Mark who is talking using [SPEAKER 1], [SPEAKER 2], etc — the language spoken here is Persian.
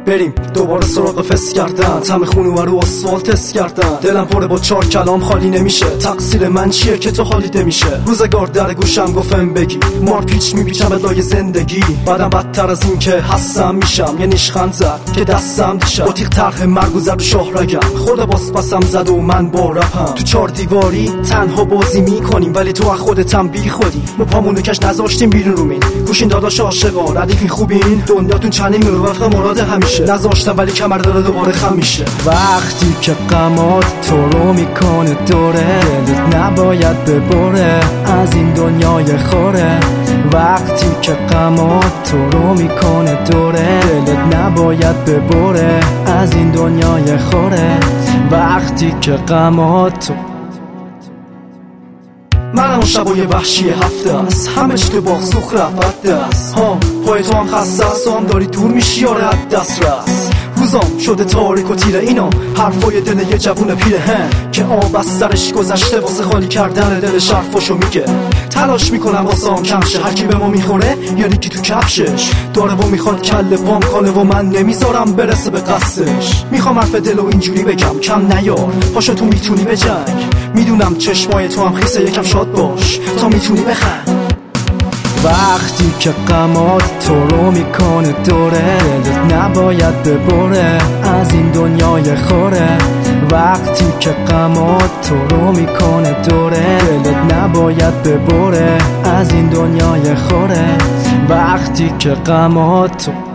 [SPEAKER 1] بریم دوباره سراغ فس کردن، تم خونو رو آسفالت تست کردن. دلم پره با 4 کلام خالی نمیشه، تقصیر من چیه که تو حالیت نمیشه؟ روزگار در گوشم گفتم بگی مار پیچ میپیچم به لای زندگی، بعدم بدتر از این که هستم میشم یه نیشخند زد که دستم دیشم با تیغ طرح مرگ و زد شهرگم خورده باز پسم زد و من با رپم تو 4 دیواری تنها بازی میکنیم، ولی تو از خودتم بی خودی. ما پامونو کش نذاشتیم بیرون رومین، گوشین داداش عاشقا ردیفین خوبین، دنیاتون چنین میره وفق مراد همیشه. نذاشتم ولی کمر داره دوباره خم میشه.
[SPEAKER 2] وقتی که غمات تو رو میکنه دوره، دلت نباید ببره از این دنیای خوره. وقتی که غمات تو رو میکنه دوره، دلت نباید ببره از این دنیای خوره. وقتی که غمات
[SPEAKER 1] منم شبای وحشی هفته است، همه چی تو باغ سوخ رفت دست ها. پای تو هم خسته است، تو هم داری دور میشی آره از دست رست. روزام شده تاریک و تیره، اینا حرفای دل یه جوون پیرهن که آب از سرش گذشته واسه خالی کردن دلش حرفاشو میگه. تلاش میکنم واسه هم کمشه، هر کی به ما میخوره یعنی کی تو کفشش داره و میخواد کله پام کنه و من نمیذارم برسه به قصدش. میخوام حرف دلو اینجوری بگم کم نیار، پاشو تو میتونی به جنگ. میدونم چشمای تو هم خیسه، یکم شاد باش تا میتونی بخند.
[SPEAKER 2] وقتی که غمات تو رو میکنه دوره، دلت نباید ببره از این دنیای خوره. وقتی که غمات تو رو میکنه دوره، دلت نباید ببره از این دنیای خوره. وقتی که غمات